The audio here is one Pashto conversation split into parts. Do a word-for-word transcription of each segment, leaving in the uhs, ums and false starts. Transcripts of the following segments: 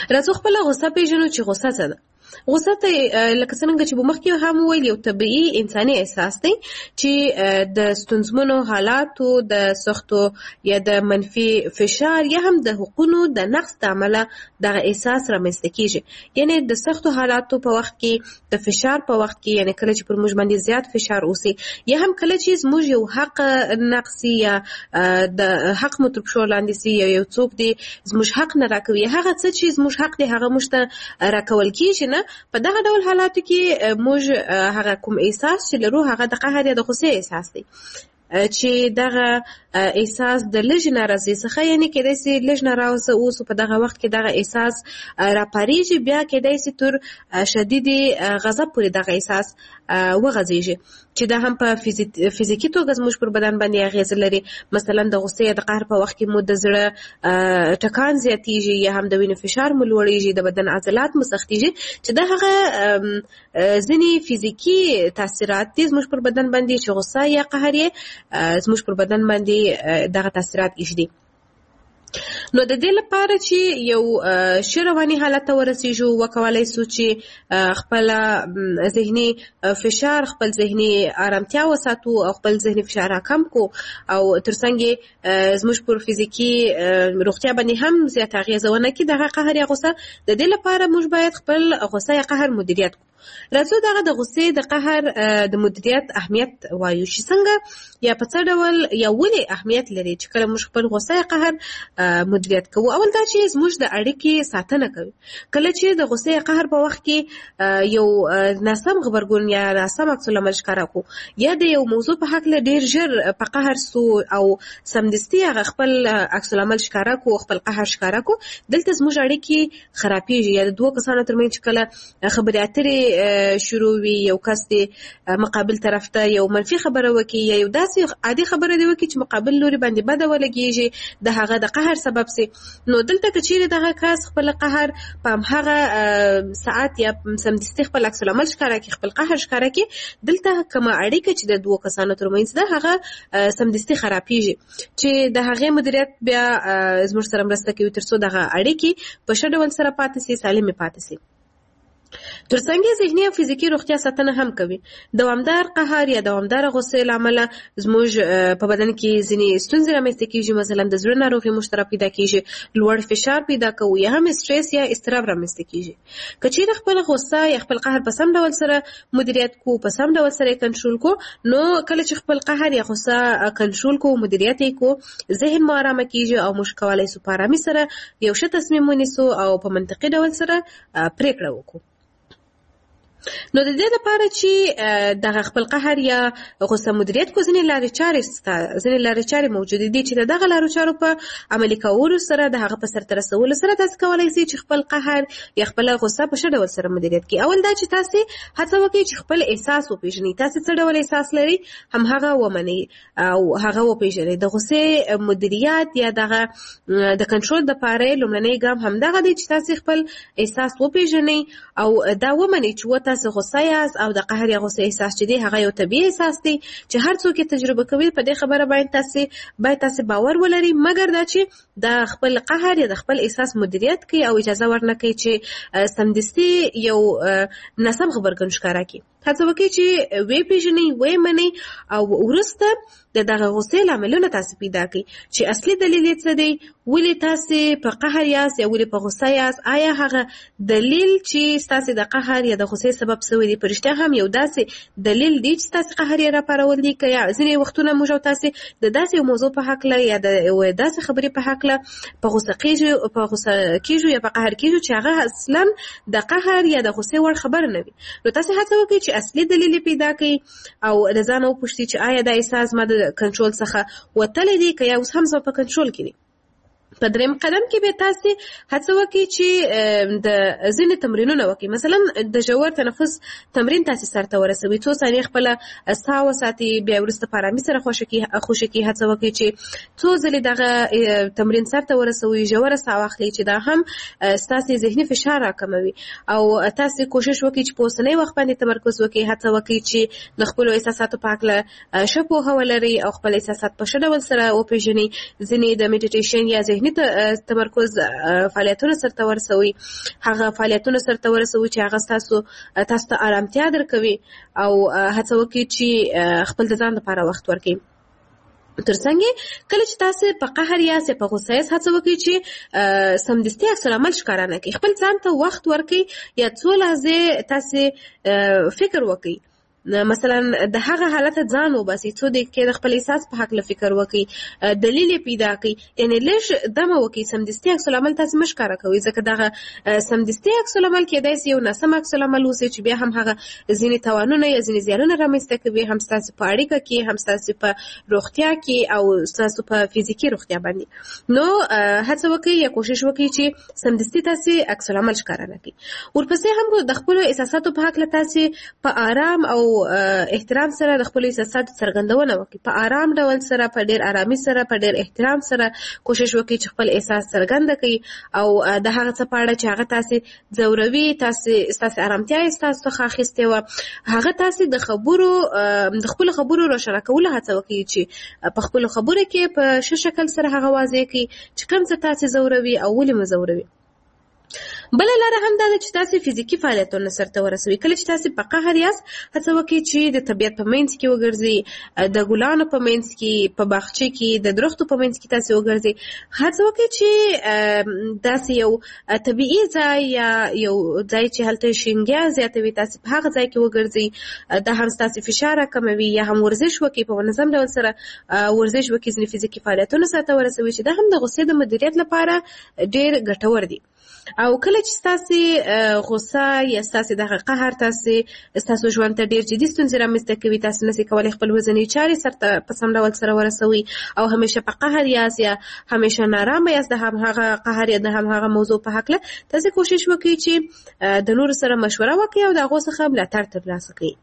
راځو خپل غوسه پیژنو چې غوسه څه ده. غوسه ته لکه څنګه چې مخکې هم ویل یو طبیعي انساني احساس دی چې د ستونزمنو حالاتو د سختو یا د منفي فشار یا هم د حقوقو د نقص د عمله دغه احساس رامنځته کیږي. یعنی د سختو حالاتو په وخت کې د فشار په وخت کې یعنی کله چې پر موږ باندې زیات فشار اوسي یا هم کله چې موږ یو حق نقصي یا د حق مطلب شو لاندې سي یا یو څوک دی زموږ حق نه راکوي هغه څه چې زموږ حق دی هغه موږ ته راکول کیږي نه. په دغه ډول حالاتو کې موږ هغه کوم احساس چې لرو هغه د قهر یا د غصې احساس دی چې دغه احساس د لږ ناراضي څخه یعنی کېدای سي لږ ناراضه اوس په دغه وخت کې دغه احساس راپاریږي بیا کېدای سي تر شدید غضب پورې دغه احساس وغځيږي چې دا هم په فزیکی توګه زموږ پر بدن باندې اغیز لري. مثلا د غصې یا د قهر په وخت کې مو د زړه ټکان زیاتیږي یا هم د وینې فشار مو لوړیږي د بدن عضلات مو سختیږي چې دا هغه ځینې فزیکی تاثیرات دي زموږ پر بدن باندې چې غصه یا قهر یې زموږ پر بدن باندې دغه تاثیرات ایږدي. نو د دې لپاره چې یو ښه رواني حالت ته ورسیږو وکولای سو چې خپل ذهني فشار خپل ذهني آرامتیا وساتو او خپل ذهني فشار راکم کو او ترڅنګ زموږ پر فزیکی روغتیا باندې هم زیات اغیزه ونه کړي. دغه قهر یا غصه د دې لپاره موږ باید خپل غصه یا قهر مدیریت کو. راځو دغه د غصې د قهر د مدیریت اهمیت وایو چې څنګه یا په څه ډول یا ولې اهمیت لري چې کله موږ خپل غصه یا قهر مدیریت کوو. اول دا چې زموږ د اړیکې ساتنه کوي. کله چې د غصې یا قهر په وخت کې یو ناسم غبرګون یا ناسم عکس العمل ښکاره کو یا د یو موضوع په حق له ډیر ژر په قهر سو او سمدستي هغه خپل عکس العمل ښکاره کو خپل قهر ښکاره کو دلته زموږ اړیکې خرابېږي یا د دوه کسانو ترمنځ چې کله خبرې اترې شروع وي یو کس دی مقابل طرف ته یو منفي خبره وکي یا یو داسې عادي خبره دی وکي چې مقابل لوري باندې بده ولګيږي د هغه د قهر سبب سي. نو دلته کچېره دغه کس خپل قهر په هغه ساعت یا سمدستي خپل عکس العمل ښکاره کوي خپل قهر ښکاره کوي دلته کومه اړیکه چې د دوه کسانو ترمنځ ده هغه سمدستي خرابېږي چې د هغه مدیریت بیا زموږ سره مرسته کوي ترڅو دغه اړیکې په ښه ډول سره پاتې سي سالمې پاتې سي. ترڅنګ ذهني او فزیکی روغتیا ساتنه هم کوي. دوامدار قهر یا دوامدار غصې لامل زموږ په بدن کې ځینې ستونزې رامنځته کیږي مثلا د زړه ناروغي مشترک پیدا کیږي لوړ فشار پیدا کوي یا هم استرس یا اضطراب رامنځته کیږي. کچېر خپل غصه یا خپل قهر په سم ډول سره مدیریت کو په سم ډول سره کنټرول کو نو کله چې خپل قهر یا غصه کنټرول کو مدیریت کو ذهن مو آرام کیږي او موږ کولای سو په آرامي سره یو ښه تصمیم ونیسو او په منطقي ډول سره پریکړه وکړو. نو د دې لپاره چې دغه خپل قهر یا غصه مدیریت کو ځینې لارې چارې سته ځینې لارې چارې موجود دي چې دغه لارې چارو په عملي کولو سره د هغه په سرته رسولو سره تاسو کولای شئ چې خپل قهر یا خپل غصه په ښه ډول سره مدیریت کړئ. اول دا چې تاسو هڅه وکړئ چې خپل احساس وپېژنئ تاسو څه ډول احساس لري هم هغه ومنئ او هغه وپېژنئ. د غصې مدیریت یا دغه د کنټرول لپاره لومړنی ګام هم دغه دی چې تاسو خپل احساس وپېژنئ او دا ومنئ چې تاسو غصه یاست او د قهر یا غصه احساس چې دی هغه یو طبيعي احساس دی چې هر څوک تجربه کوي. په دې خبره باندې تاسو باید تاسو باور ولرئ مګر دا چې د خپل قهر یا د خپل احساس مدیریت کوي او اجازه ورنکړي چې سمدستي یو ناسم غبرګون ښکاره کړي. هڅه وکړئ چې وی پیژنئ وی منئ او ورسته د دغه غصې لاملونه تاسو پیدا کړئ چې اصلي دلیل یې څه دی ولې تاسو په قهر یاست یا ولې په غصه یاست. آیا هغه دلیل چې تاسو د قهر یا د غصې سبب شوی دی پرشته هم یو داسې دلیل دی چې تاسو قهر یې راپارول دي که یا ځینې وختونه موږ تاسو د داسې یو موضوع په حق له یا د داسې خبرې په حق له په غصه کېږو په غصه کېږو یا په قهر کېږو چې هغه اصلا د قهر یا د غصې وړ خبره نه وي. نو تاسو هڅه وکړئ چې اصلي دلیل پیدا کړئ او د ځان وپوښتئ چې آیا دا احساس ما د کنټرول څخه وتلی دی که یا اوس هم زما په کنټرول کې دی. په دریم قدم کې به تاسو هڅه وکړئ چې د ځینې تمرینونه وکړئ. مثلا د ژور تنفس تمرین تاسو سره ورسوي څو ثانیې خپل ساه وساتئ بیا وروسته په آرامۍ سره خوشکي خوشکي هڅه وکړئ چې څو ځلې دغه تمرین سره ورسوي ژور ساه واخلئ چې دا هم تاسو ذهني فشار راکموي او تاسو کوشش وکړئ چې په اوسنۍ وخت باندې تمرکز وکړئ. هڅه وکړئ چې د خپل احساساتو په اړه ښه پوهه ولرئ او خپل احساسات په ښه ډول سره وپېژنئ. ځینې د میډیټیشن یا ذهني تمرکز فعالیتونه سرته ورسوي، هغه فعالیتونه سرته ورسوي چې هغه تاسو تاسو ته آرامتیا درکوي او هڅه وکړئ چې خپل د ځان لپاره وخت ورکړئ. ترڅنګ کله چې تاسو په قهر یاست په غوسه یاست هڅه وکړئ چې سمدستي عکس العمل ښکاره نه کړئ، خپل ځان ته وخت ورکړئ یا څو لحظې تاسو فکر وکړئ. مثلا د هغه حالت ځان وباسي، څو دقیقې د خپل احساس په حق له فکر وکړي، دلیل پیدا کړي، یعنی لږ دمه وکړي. سمدستي عکس العمل تاسو مه ښکاره کوئ، ځکه دغه سمدستي عکس العمل کېدای شي یو ناسم عکس العمل اوسي چې بیا هم هغه ځینې تاوانونه یا ځینې زیانونه رامنځته کوي، هم ستاسو په اړیکه کې، هم ستاسو په روغتیا کې او ستاسو په فزیکي روغتیا باندې. نو هڅه وکړئ یا کوشش وکړئ چې سمدستي تاسو عکس العمل ښکاره نه کړئ. ورپسې هم د خپلو احساساتو په حق له تاسو په آرام او احترام سره د خپل احساساتو څرګندونه وکړي، په آرام ډول سره، په ډیر آرامي سره، په ډیر احترام سره کوشش وکړي چې خپل احساس څرګند کړي او د هغه څه په اړه چې هغه تاسو ځوروي، تاسو تاسو آرامتیا تاسو څخه اخیستې وه، هغه تاسو د خبرو د خپل خبرو روښانه کولو هڅه وکړي چې په خپل خبرو کې په ښه شکل سره هغه واضح کړي چې کوم څه تاسو ځوروي او ولې مو ځوروي. بل لاره هم دا ده چې تاسو فزیکی فعالیتونه سرته ورسوي. کله چې تاسو په قهر یاست هڅه وکړئ چې د طبیعت په منځ کې وګرځئ، د ګلانو په منځ کې، په باغچه کې، د درختو په منځ کې تاسو وګرځئ. هڅه وکړئ چې داسې یو طبیعي ځای یا یو ځای چې هلته شینګیا زیاتوي تاسو په هغه ځای کې وګرځئ. دا هم ستاسو فشار کموي. یا هم ورزش وکړئ، په منظم ډول سره ورزش وکړئ، ځینې فزیکی فعالیتونه سرته ورسوي چې دا هم د غوسې د مدیریت لپاره ډېر ګټور دي. او کله چې تاسو غوسه یا تاسو دغه قهر تاسو تاسو ژوند ته ډیر جدي ستونزې رامنځته کوي، تاسو نشئ کولی خپل ورځنی چارې سرته په سم ډول سره ورسوي او همیشه په قهر یاست یا همیشه نارامه یاست د هغه قهر یا د هغه موضوع په حق له تاسو کوشش وکړئ چې د نور سره مشوره وکړئ او د هغه څخه ملاتړ ترلاسه کړئ.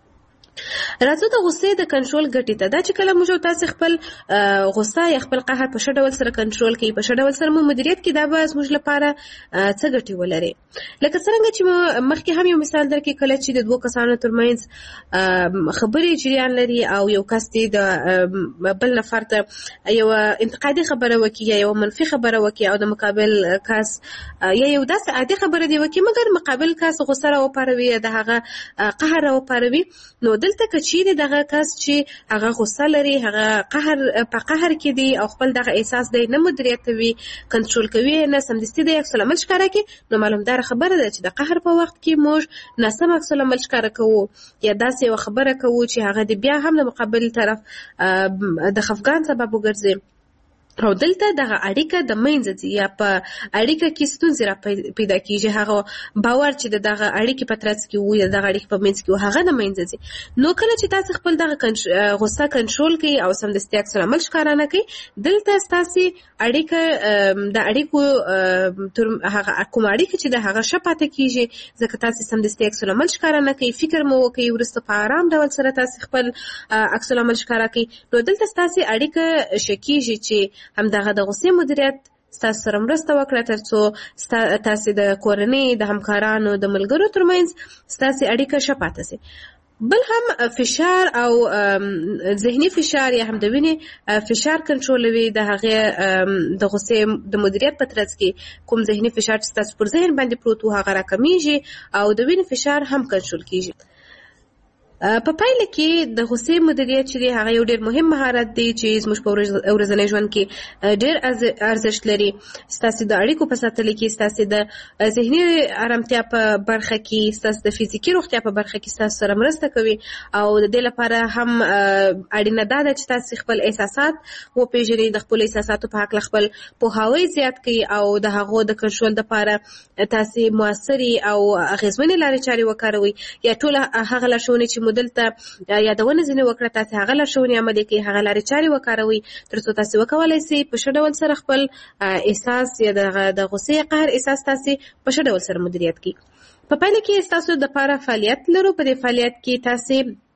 راځو د غوسې د کنټرول ګټې ته. دا چې کله موږ تاسو خپل غوسه یا خپل قهر په ښه ډول سره کنټرول کړئ، په ښه ډول سره مو مدیریت کړئ، دا به زموږ لپاره څه ګټې ولري. لکه څرنګه چې مخکې هم یو مثال درکړي، کله چې د دوو کسانو ترمنځ خبرې جریان لري او یو کس د بل نفر ته یو انتقادي خبره وکړي یا یو منفي خبره وکړي او د مقابل کس یا یو داسې عادي خبره دی وکړي مګر مقابل کس غوسه راوپاروي یا د هغه قهر راوپاروي، نو دلته که چیرې دغه کس چې هغه غوسه لري، هغه قهر په قهر کې دی او خپل دغه احساس دی نه مدیریتوي، کنټرول کوي، نه سمدستي دی عکس العمل ښکاره کوي، نو معلومداره خبره ده چې د قهر په وخت کې موږ ناسم عکس العمل ښکاره کوو یا داسې یوه خبره کوو چې هغه د بیا هم د مقابل طرف د خفګان سبب وګرځي. او دلته دغه اړیکه د منځه ځي یا په اړیکه کې ستونزې را پیدا کېږي، هغه باور چې د دغه اړیکې په ترڅ کې وو یا دغه اړیکې په منځ کې وو هغه د منځه ځي. نو کله چې تاسو خپل دغه غوسه کنټرول کړئ او سمدستي عکس العمل ښکاره نه کړئ، دلته ستاسې اړیکه د اړیکو هغه کوم اړیکه چې د هغه ښه پاتې کېږي ځکه تاسو سمدستي عکس العمل ښکاره نه کړئ، فکر مو وکړئ، وروسته په آرام ډول سره تاسو خپل عکس العمل ښکاره کړئ، نو دلته ستاسې اړیکه ښه کېږي چې همدغه د غوسې مدیریت ستاسو سره مرسته وکړه تر څو تاسو د کورنۍ، د همکارانو، د ملګرو ترمنځ ستاسو اړیکه ښه پاتې شي. بل هم فشار او ذهني فشار یا هم د وینې فشار کنټرولوي. د هغې د غوسې د مدیریت په ترڅ کې کوم ذهني فشار چې ستاسو پر ذهن باندې پروت و هغه راکمیږي او د وینې فشار هم کنټرول کیږي. په پایله کې د غوسې مدیریت چې دی هغه یو ډېر مهم مهارت دی چې زموږ په ورځني ژوند کې ډېر ارزښت لري. ستاسو د اړیکو په ساتلو کې، ستاسو د ذهني آرامتیا په برخه کې، ستاسو د فزیکي روغتیا په برخه کې ستاسو سره مرسته کوي او د دې لپاره هم اړینه ده چې تاسو خپل احساسات وپېژنئ، د خپل احساساتو په حق خپل پوهاوی زیات کړئ او د هغو د کنټرول لپاره تاسو موثرې او اغېزمنې لارې چارې وکاروئ یا ټول هغه لارښوونې چې دلته یادونه ځینې وکړه تاسو هغه لارښوونې عملي کړئ، هغه لارې چارې وکاروئ تر څو تاسو وکولی سئ په ښه ډول سره خپل احساس یا د غوسې قهر احساس تاسو په ښه ډول سره مدیریت کړئ. په پایله کې ستاسو د لپاره فعالیت لرو. په دې فعالیت کې تاسو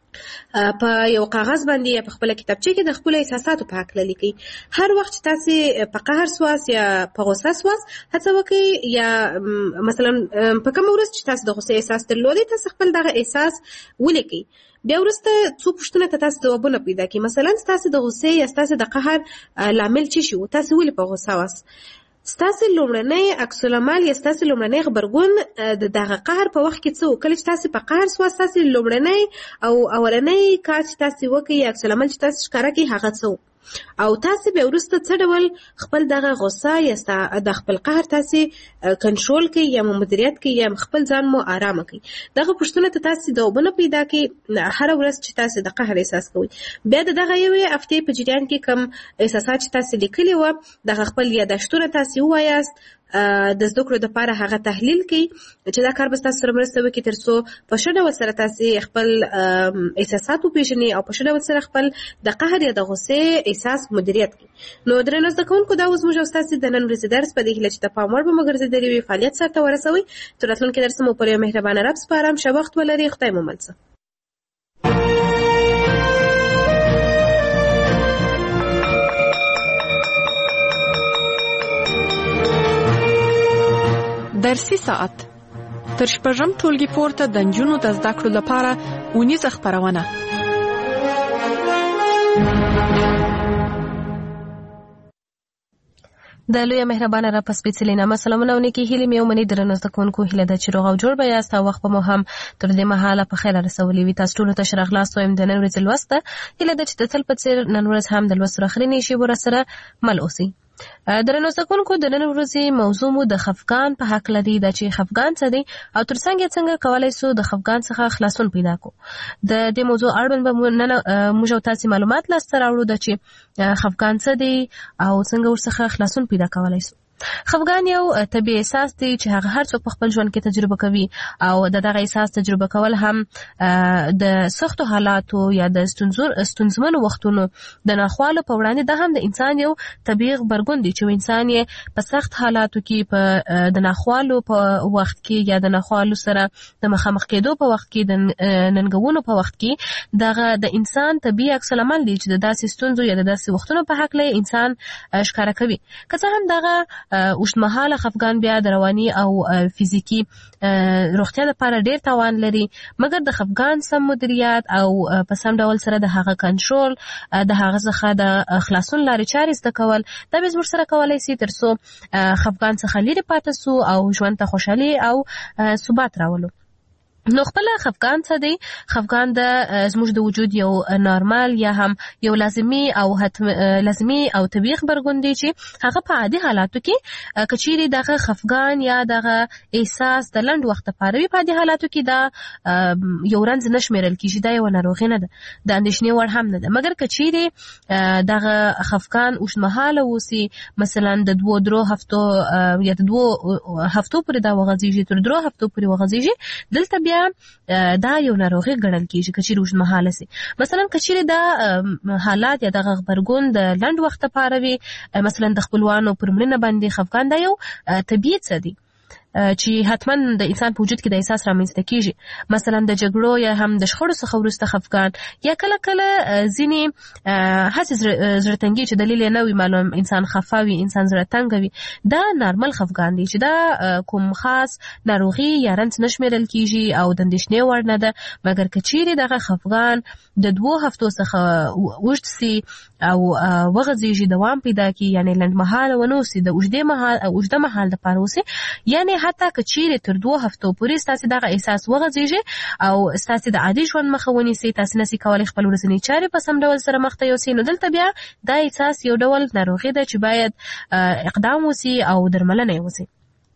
په یو کاغذ باندې یا په خپل کتابچه کې د خپل احساساتو په حق لیکي. هر وخت چې تاسو په قهر سواس یا په غوسه سواس هڅه وکړئ یا مثلا په کوم ورځ چې تاسو د غوسه احساس درلودي تاسو خپل دغه احساس ولیکئ. بیا وروسته څو پوښتنې ته تاسو ځوابونه پیدا کړئ. مثلا تاسو د غوسې یا تاسو د قهر لامل څه شو، تاسو ولې په غوسه واست، ستاسو لومړنی عکس العمل یا ستاسو لومړنی غبرګون د دغه قهر په وخت کې څه و. کله چې تاسو په قهر سواست ستاسو لومړنی او اولنی کار چې تاسو وکړئ یا عکس العمل چې تاسو ښکاره کړئ هغه څه و، او تاسو بیا وروسته څه ډول خپل دغه غوسه یا د خپل قهر تاسو کنټرول کړئ یا مدیریت کړئ یا خپل ځان مو آرامه کړئ. دغه پوښتنه ته تاسو ځوابونه پیدا کړئ هر ورځ چې تاسو د قهر احساس کوئ. بیا د دغه یوې هفتې په جریان کې کوم احساسات چې تاسو لیکلي وو دغه خپل یادښتونه تاسو ووایاست، د زده کړو دپاره هغه تحلیل کړئ چې دا کار به ستاسو سره مرسته وکړي تر څو په ښه ډول سره تاسو خپل احساسات وپېژنئ او په ښه ډول سره خپل د قهر یا د غوسې احساس مدیریت کړئ. نو درنو زده کوونکو دا اوس موږ او ستاسو د نن ورځې درس په دې هیله چې د پام وړ به مو ګرځېدلی وي فعالیت سرته ورسوئ. تر راتلونکي درس مو پر یو مهربانه رب سپارم. ښه وخت ولرئ. خدای مو مل شه. درسي ساعت تر شپږم ټولګي پورته د نجونو د زده کړو لپاره اونیزه خپرونه. د لوی مهربانه را پس سپېڅلې نامه سلامونه او نیکې هیلې مې ومنئ. درنو زده کوونکو هیله ده چې روغ او جوړ به یاست او وخت به مو هم تر دې مهاله په خیر رسولی وي. تاسو ټولو ته ښه راغلاست وایم. د نن ورځې لوست ده هیله ده چې د تل په څېر نن ورځ هم د لوست اخرینې شیبو راسره مل اوسئ. درنو زده کوونکو د نن ورځې موضوع مو د خفګان په حق لري. دا چې خفګان څه دی او ترڅنګ یې څنګه کولی سو د خفګان څخه خلاصون پیدا کړو. د دې موضوع اړوند به نن موږ او تاسې معلومات لاسته راوړو د چې خفګان څه دی او څنګه ورڅخه خلاصون پیدا کولی سو. خفګان یو طبیعي احساس دی چې هغه هر څوک په خپل ژوند کې تجربه کوي او د دغه احساس تجربه کول هم د سختو حالاتو یا د ستونزمنو وختونو د ناخوالو په وړاندې دا هم د انسان یو طبیعي غبرګون دی چې انسان یې په سخت حالاتو کې په د ناخوالو په وخت کې یا د ناخوالو سره د مخامخ کېدو په وخت کې د ننګونو په وخت کې دغه د انسان طبیعي عکس العمل دی چې د داسې ستونزو یا د داسې وختونو په هکله انسان ښکاره کوي. که څه هم دغه اوږدمهاله خفګان بیا د رواني او فزیکي روغتیا لپاره ډیر تاوان لري، مګر د خفګان سم مدیریت او په سم ډول سره د هغه کنټرول د هغه څخه د خلاصون لارې چارې زده کول دا به زموږ سره کولی سي تر څو خفګان څخه لرې پاتې سو او ژوند ته خوشحالي او ثبات راولو. نو خپل خفګان څه دی؟ خفګان د زموږ د وجود یو نارمل یا هم یو لازمي او حتم لازمي او طبيعي خبرګون دی چې هغه په عادي حالاتو کې کچيري دغه خفګان یا دغه احساس د لنډ وخت لپاره وي، په عادي حالاتو کې دا یو رنځ نشمیرل کیږي، دا یو ناروغي نه ده، د اندېښنې وړ هم نه ده. مګر کچيري دغه خفګان اوږدمهاله اوسي، مثلا د دوه درو هفتو یا د دوه هفتو پورې دا وغځيږي، تر درو هفتو پورې وغځيږي، دلته بیا دا یو ناروغي ګڼل کیږي کچيري اوږدمهاله سي. مثلا کچيري دا حالات یا دغه غبرګون د لنډ وخت لپاره وي، مثلا د خپلوانو پر مړینه باندې خفګان دا یو طبیعي څه دی چې حتما د انسان په وجود کې د احساس رامنځته کیږي. مثلا د جګړو یا هم د شخړو څخه وروسته خفګان یا کله کله ځینې هسې زړه تنګي چې دلیل یې نه وي معلوم، انسان خفه وي، انسان زړه تنګ وي، دا نارمل خفګان دی چې دا کوم خاص ناروغي یا رنځ نه شمیرل کیږي او د اندېښنې وړ نه ده. مګر که چیرې دغه خفګان د دوه هفتو څخه اوږد سي او وغځېږي، دوام پیدا کړي، یعنې لنډمهاله ونه اوسي، د اوږدې مهال اوږده مهال دپاره اوسي، یعنې حتی که چیرې تر دوه هفتو پورې ستاسې دغه احساس وغځېږي او ستاسې د عادي ژوند مخه ونیسي، تاسې نسئ کولی خپل ورځنۍ چارې په سم ډول سره مخته یوسئ، نو دلته بیا دا احساس یو ډول ناروغي ده چې باید اقدام وسي او درملنه یې وسي.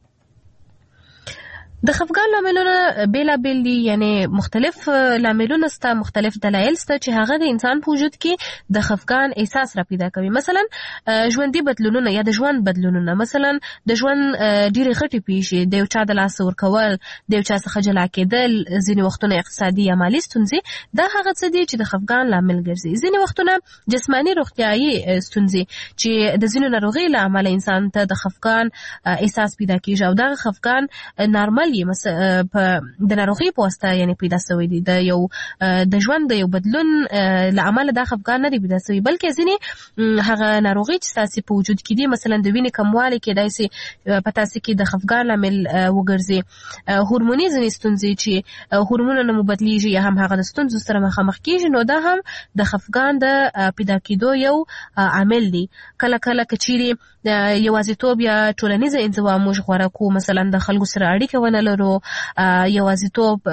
د خفګان لاملونه بیلابیل دي، یعنی مختلف لاملونه سته، مختلف دلایل سته چې هغه د انسان په وجود کې د خفګان احساس را پیدا کوي. مثلا ژوندي بدلونونه یا د ژوند بدلونونه، مثلا د ژوند ډېرې غټې پیښې، د یو چا د لاسه ورکول، د یو چا څخه جلا کېدل، ځینې وختونه اقتصادي یا مالي ستونزې، دا هغه څه دي چې د خفګان لامل ګرځي. ځینې وختونه جسماني روغتیایي ستونزې چې د ځینو ناروغیو له امله انسان ته د خفګان احساس پیدا کېږي او دغه خفګان نارمل یې په د ناروغي په واسطه یعنی پیدا شوی دی د یو د ژوند د یو بدلون له امله دا خفګان نه دی پیدا شوی بلکې ځینې هغه ناروغي چې تاسو په وجود کې دي مثلا د وینې کموالی کېدای شي په تاسو کې د خفګان لامل وګرځي هورموني ځینې ستونزې چې هورمونونه مو بدلیږي یا هم هغه د ستونزو سره مخامخ کیږي نو دا هم د خفګان د پیدا کېدو یو عامل دی کله کله کچيري یوازیتوب یا ټولنیزه انزوا موږ غوړه کو مثلا د خلکو سره اړیکه ونه لرو یوازیتوب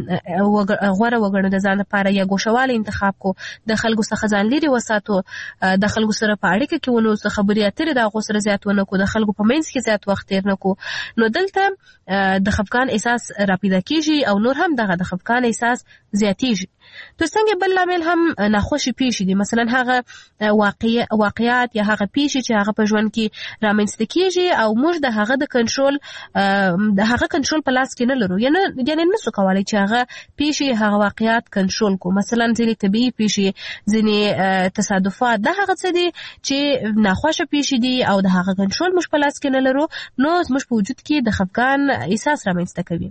غوړه وګڼو د ځان لپاره یا ګوښواله انتخاب کو د خلکو څخه ځان لري وساتو د خلکو سره په اړیکه کې ونه څه خبرې اترې د غوسره زیات ونه کو د خلکو په منځ کې زیات وخت تیر نه کو نو دلته د خفګان احساس را پیدا کیږي او نور هم دغه د خفګان احساس زیاتیږي تو څنګه بل عامل هم ناخوشي پیښې دي مثلا هغه واقعي واقعیات یا هغه پیښې چې هغه په ژوند کې رامنځته کیږي او موږ د هغه د کنټرول د هغه کنټرول په لاس کې نه لرو یعنی یعنی نسو کولای چې هغه پیښې هغه واقعیات کنټرول کو مثلا ځینې طبيعي پیښې ځینې تصادفات دا هغه څه دي چې ناخوښه پیښې دي او د هغه کنټرول موږ په لاس کې نه لرو نو موږ په وجود کې د خفګان احساس رامنځته کوي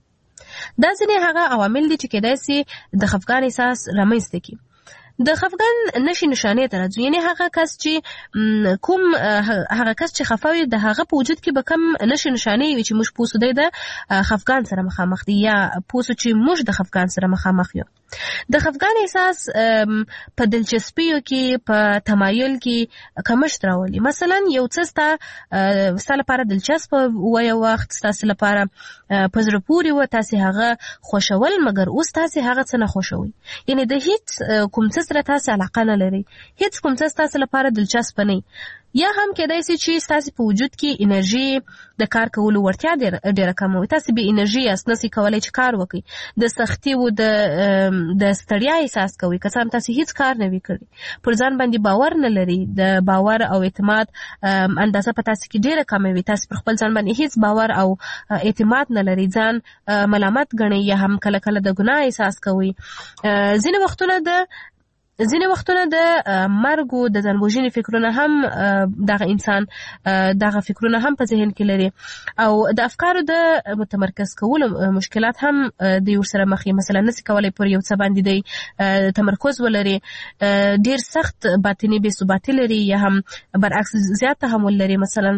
دا ځینې هغه عوامل دي چې کېدای شي د خفګان احساس رامنځته کړي د خفګان نشي نشانې ته راځي یعنی هغه کس چې کوم هغه کس چې خفاوي د هغه په وجود کې به کم نشي نشانې وي چې موږ پوسو دی د خفګان سره مخامخ دي یا پوسو چې موږ د خفګان سره مخامخ یو د خفګان احساس په دلچسپیو کې په تمایل کې کمښت راولي مثلا یو څه ستا ستا لپاره دلچسپ و یو وخت ستاسو لپاره په زړه پورې و تاسو هغه خوښول مګر اوس تاسو هغه څه نه خوښوي یعنی د هیڅ کوم څه سره تاسو علاقه نه لري هیڅ کوم څه تاسو لپاره دلچسپ نه یا هم کېدای شي چې تاسو په وجود کې انرژي د کار کولو ورتیا ډیره کم وي تاسو به انرژي اس نسي کولای چې کار وکړي د سختي او د د ستړیا احساس کوي که څنګه تاسو هیڅ کار نه وکړي پر ځان باندې باور نه لري د باور او اعتماد اندازه په تاسو کې ډیره کم وي تاسو پر خپل ځان باندې هیڅ باور او اعتماد نه لري ځان ملامت ګڼي یا هم کله کله د ګناه احساس کوي ځینې وختونه د ځینې وختونه د مرګ او د ځان وژنې فکرونه هم دغه انسان دغه فکرونه هم په ذهن کې لري او د افکارو د متمرکز کولو مشکلات هم د یو سره مخ مثلا نس کولای پر یو څه باندې دی تمرکز ولري ډیر سخت باطنی بې ثباتی لري یا هم برعکس زیات تحمل لري مثلا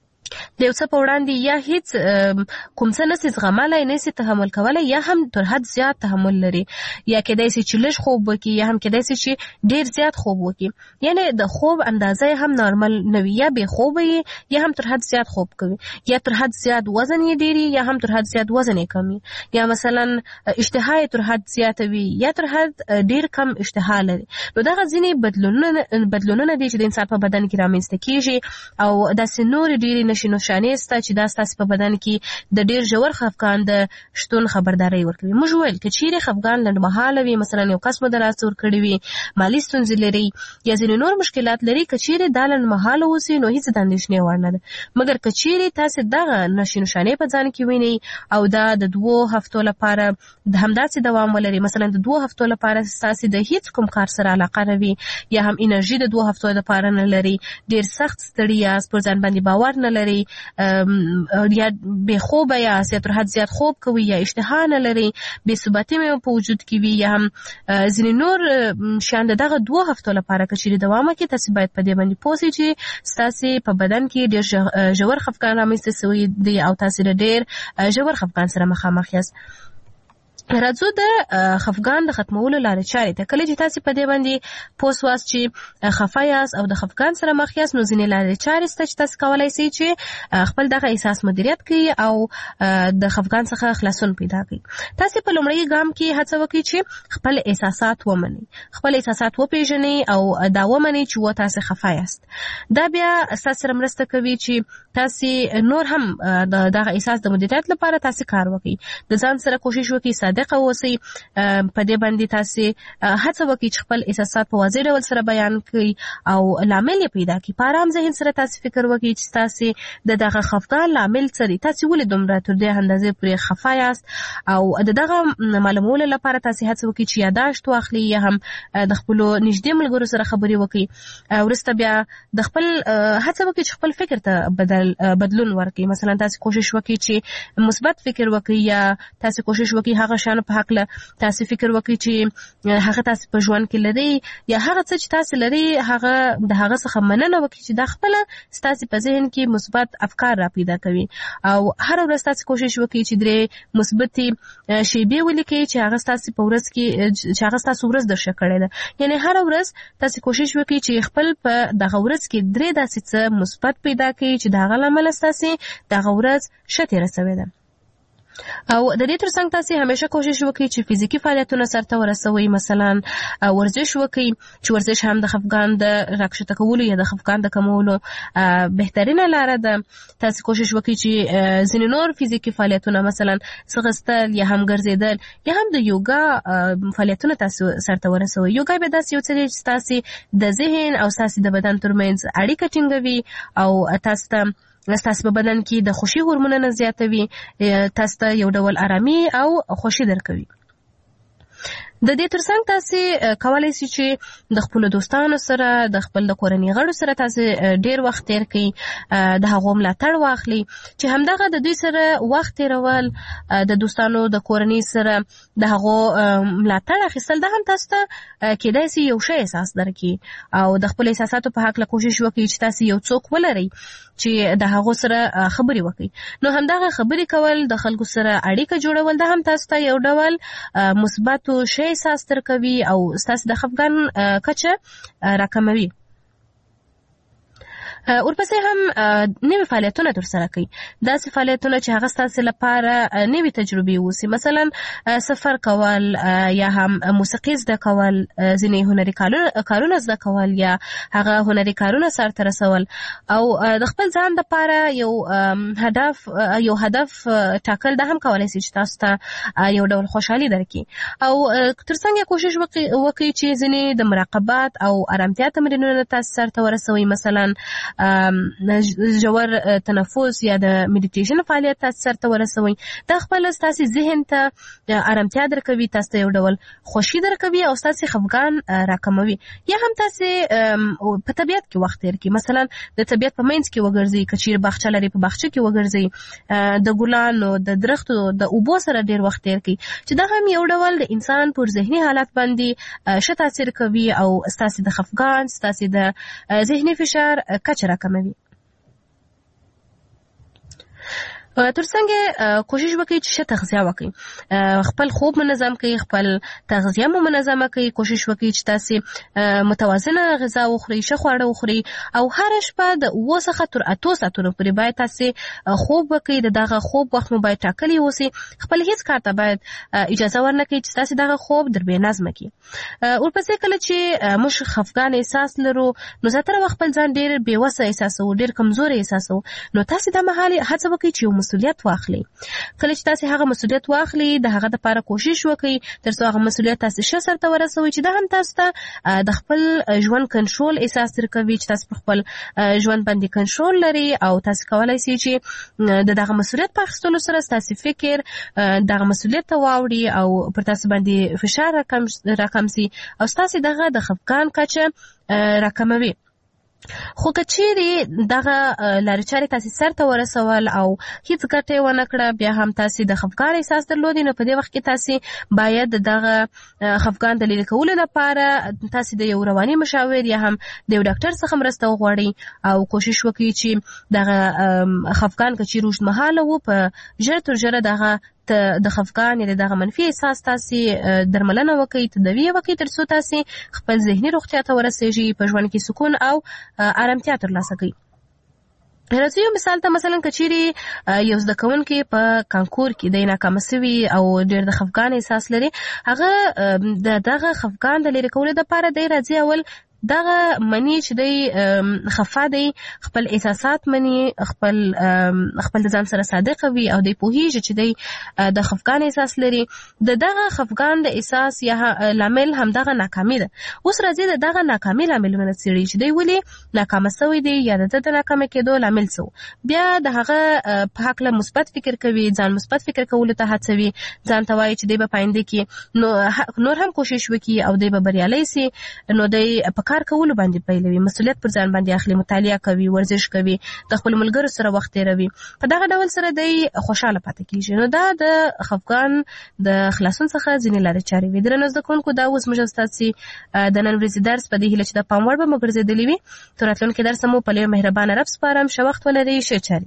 د یو څه په وړاندې یا هیڅ کوم څه نسي زغملای نسي تحمل کولای یا هم تر حد زیات تحمل لري یا کېدای شي چې لږ خوب وکړي یا هم کېدای شي چې ډیر زیات خوب وکړي یعنی د خوب اندازه هم نارمل نه وي یا به خوب وي یا هم تر حد زیات خوب کوي یا تر حد زیات وزن یې ډیری یا هم تر حد زیات وزن یې کمی یا مثلا اشتها تر حد زیات وي یا تر حد ډیر کم اشتها لري نو دا ځینې بدلونونه بدلونونه دي چې د انسان په بدن کې رامنځته کیږي او د سنور ډیری نشي نشانې ستا چې دا ستاسو په بدن کې د ډیر ژور خفګان د شتون خبرداري ورکوي موږ ویل چې چیرې خفګان لنډمهاله وي مثلا یو کس مو دراسته ورکړي وي مالی ستونزې لري یا ځینې نور مشکلات لري که چیرې دا لنډمهاله اوسي نو هیڅ د اندېښنې وړ نه ده مګر که چیرې تاسو دغه نشي نشانې په ځان کې وینئ او دا د دوو هفتو لپاره د همداسې دوام ولري مثلا د دوو هفتو لپاره تاسو د هیڅ کوم کار سره علاقه نه وي یا هم انرژي د دوو هفتو لپاره نه لري ډیر سخت ستړي یاست پر ځان باندې باور نه لري یا به خوب یا تر حد زیات خوب کوي یا اشتها نه لري به ثباتی مې په وجود کې وي یا هم ځینې نور شان دغه دوه هفتو لپاره کچې دوام کوي تاسو باید په دې باندې پوه شئ چې تاسو په بدن کې ډېر ژور خفګان رامنځته شوی دی او تاسو ډېر ژور خفګان سره مخامخ یاست راځو د خفګان د ختمولو لارې چارې ته کله چې تاسو په دې باندې پوه شواست چې خفه یاست او د خفګان سره مخ یاست نو ځینې لارې چارې شته چې تاسو کولی شئ چې خپل دغه احساس مدیریت کړئ او د خفګان څخه خلاصون پیدا کړئ تاسو په لومړي ګام کې هڅه وکړئ چې خپل احساسات ومنئ خپل احساسات وپېژنئ او دا ومنئ چې و تاسو خفه یاست دا بیا تاسو سره مرسته کوي چې تاسو نور هم دغه احساس د مدیریت لپاره تاسو کار وکړئ د ځان سره کوشش وکړئ صادق صادق اوسئ. په دې باندې تاسو هڅه وکړئ چې خپل احساسات په واضح ډول سره بیان کړئ او لامل یې پیدا کړئ. په آرام ذهن سره تاسو فکر وکړئ چې تاسو د دغه خفګان لامل څه دی، تاسو ولې دومره تر دې اندازې پورې خفه یاست، او د دغه معلومولو لپاره تاسو هڅه وکړئ چې یادداشت واخلئ یا هم د خپل نږدې ملګرو سره خبرې وکړئ. وروسته بیا د خپل هڅه وکړئ چې خپل فکر ته بدل بدلون ورکړئ. مثلا تاسو کوشش وکړئ چې مثبت فکر وکړئ، یا تاسو کوشش وکړئ هغه شان په حق له تاسو فکر وکړئ چې هغه تاسو په ژوند کې لري، یا هغه څه چې تاسو لري هغه د هغه څخه مننه وکړئ چې دا خپل تاسو په ذهن کې مثبت افکار را پیدا کوي. او هر ورځ تاسو کوشش وکړئ چې درې مثبتي شیبې ولیکئ چې هغه تاسو په ورځ کې چې هغه تاسو ورځ درشه کړی ده. یعنی هر ورځ تاسو کوشش وکړئ چې خپل په دغه ورځ کې درې داسې څه مثبت پیدا کړئ چې د هغه لامل تاسو دغه ورځ ښه تېره شوې ده. او د دې ترڅنګ تاسو همیشه کوشش وکړئ چې فزیکی فعالیتونه سرته ورسوي. مثلا ورزش وکړئ چې ورزش هم د خفګان د راکښته کولو یا د خفګان د کمولو بهترینه لاره ده. تاسو کوشش وکړئ چې ځینې نور فزیکی فعالیتونه مثلا ځغستل یا هم ګرځېدل یا هم د یوګا فعالیتونه تاسو سرته ورسوي. یوګا به داسې یو څه دی چې تاسو د ذهن او تاسو د بدن ترمنځ اړیکه ټینګوي او تاسو ته تاسو په بدن کې د خوشي هورمونونه زیاتوي، تاسو ته یو ډول آرامي او خوشي درکوي. د دې ترڅنګ تاسو کولای شئ چې د خپل دوستانو سره د خپل د کورنۍ غړو سره تاسو ډیر وخت تیر کړئ، د هغو ملاتړ واخلئ چې همدغه د دوی سره وخت تیرول، د دوستانو د کورنۍ سره د هغو ملاتړ اخیستل دا هم تاسو ته کېدای شي یو ښه احساس درکړي. او د خپل احساساتو په هکله کوشش وکړئ چې تاسو یو څوک ولرئ چې د هغو سره خبرې وکړي. نو همدغه خبرې کول، د خلکو سره اړیکه جوړول دا هم تاسو ته یو ډول مثبت شی احساس درکوي او ستاسو د خفګان کچه راکموي. ورپسې هم نوي فعالیتونه ترسره کړئ، داسې فعالیتونه چې هغه ستاسو لپاره نوي تجربې اوسي. مثلا سفر کول یا هم موسیقي زده کول، ځینې هنري کارونه زده کول یا هغه هنري کارونه سرته رسول، او د خپل ځان لپاره یو هدف یو هدف ټاکل دا هم کولی شي چې تاسو ته یو ډول خوشحالي درکړي. او ترڅنګ کوشش وکړئ چې ځینې د مراقبت او آرامتیا تمرینونه تاسو سرته ورسوي. مثلا ژور تنفس یا د میډیټیشن فعالیت تاسو سرته ورسوي. دا خپل تاسو ذهن ته آرامتیا درکوي، تاسو ته یو ډول خوشي درکوي او تاسو خفګان راکموي. یا هم تاسو په طبیعت کې وخت تیر کړئ، مثلا د طبیعت په منځ کې وګرځئ، کچیر باغچه لري په باغچه کې وګرځئ، د ګلانو د درختو د اوبو سره ډیر وخت تیر کړئ چې دا هم یو ډول د انسان پر ذهني حالت باندې ښه تاثیر کوي او تاسو د خفګان، تاسو د ذهني فشار کچه راکموي. ترڅنګ کوشش وکړئ چې ښه تغذیه وکړئ، خپل خوب منظم کړئ، خپل تغذیه مو منظمه کړئ. کوشش وکړئ چې تاسو متوازنه غذا وخورئ، ښه خواړه وخورئ، او هر شپه د اوه څخه تر اتو ساعتونو پورې باید تاسو خوب وکړئ. د دغه خوب وخت مو باید ټاکلی اوسي. خپل هیڅ کار ته باید اجازه ورنه کړئ چې تاسو دغه خوب در بې نظمه کړي. ورپسې کله چې موږ خفګان احساس لرو نو زیاتره وخت خپل ځان ډېر بېوسه احساسوو، ډېر کمزوری احساسوو. نو تاسو دا مهال هڅه وکړئ چې مسؤلیت واخلئ. کله چې تاسو هغه مسؤلیت واخلئ د هغه لپاره کوشش وکړئ تر څو هغه مسؤلیت تاسو ښه سرته ورسوي چې دا هم تاسو ته د خپل ژوند کنټرول احساس درکوي چې تاسو په خپل ژوند باندې کنټرول لري او تاسو کولای شئ چې د دغه مسؤلیت په اخیستلو سره تاسو فکر دغه مسؤلیت ته واوړي او پر تاسو باندې فشار راکم راکم سي او تاسو دغه د خفګان کچه راکموي. خو که چیرې دغه لارې چارې تاسې سرته ورسول او هیڅ ګټه یې ونه کړه، بیا هم تاسې د خفګان احساس درلودی، نو په دې وخت کې تاسې باید دغه خفګان د لرې کولو لپاره تاسې د یو رواني مشاور یا هم د یو ډاکټر څخه مرسته وغواړئ او کوشش وکړئ چې دغه خفګان که چیرې اوږدمهاله و په ژر تر ژره دغه د خفګان یا دغه منفي احساس تاسو درملنه وکړئ، تداوی وکړئ تر څو تاسو خپل ذهني روغتیا ته ورسیږئ، په ژوند کې سکون او آرامتیا ترلاسه کړئ. راځئ یو مثال ته، مثلا که چیرې یو زده کوونکی په کانکور کې دی ناکامه سوي او ډېر د خفګان احساس لري، هغه د دغه خفګان د لرې کولو دپاره دی راځي اول دغه منی چې دی خفا دی خپل احساسات منی خپل خپل ځان سره صادق وي او دی پوهیږي چې دی د خفګان احساس لري د دغه خفګان د احساس یا لامل هم دغه ناکامي ده. اوس راځي د دغه ناکامي لاملونه څېړي چې دی ولې ناکامه سوی دی یا د د ناکامه کېدو لامل څه بیا د هغه په هکله مثبت فکر کوي ځان مثبت فکر کولو ته هڅوي ځان ته وایي چې دی به پاینده کې نو نور هم کوشش وکړي او دی به بریالی سي نو دی په کار کولو باندې پیلوي مسؤلیت پر ځان باندې اخلي مطالعه کوي ورزش کوي د خپل ملګرو سره وخت تیروي په دغه ډول سره دی خوشاله پاتې کیږي. نو دا د خفګان د خلاصون څخه ځینې لارې چارې وي. درنو زده کوونکو دا اوس موږ ستاسو د نن ورځې درس په دې هیله چې د پام وړ به مو ګرځېدلی وي. تر راتلونکي درس مو په لوی مهربانه رب سپارم. ښه وخت ولرئ. ښه چارې.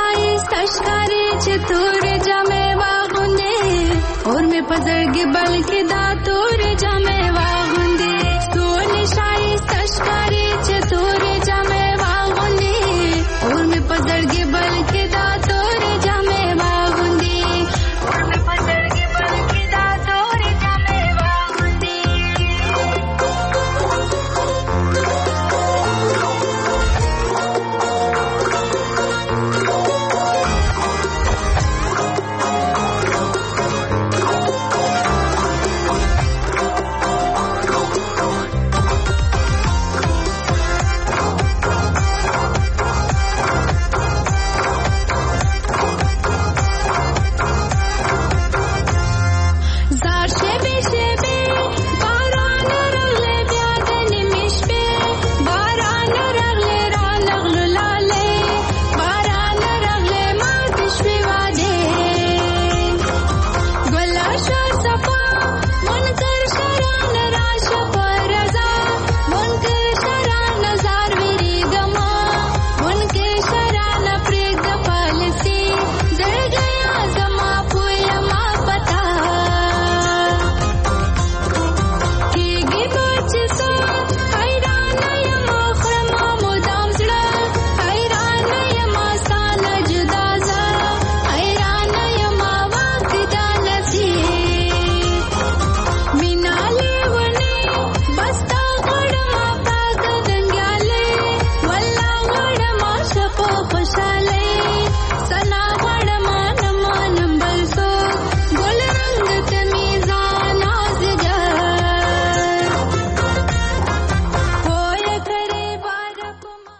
पजर के बल के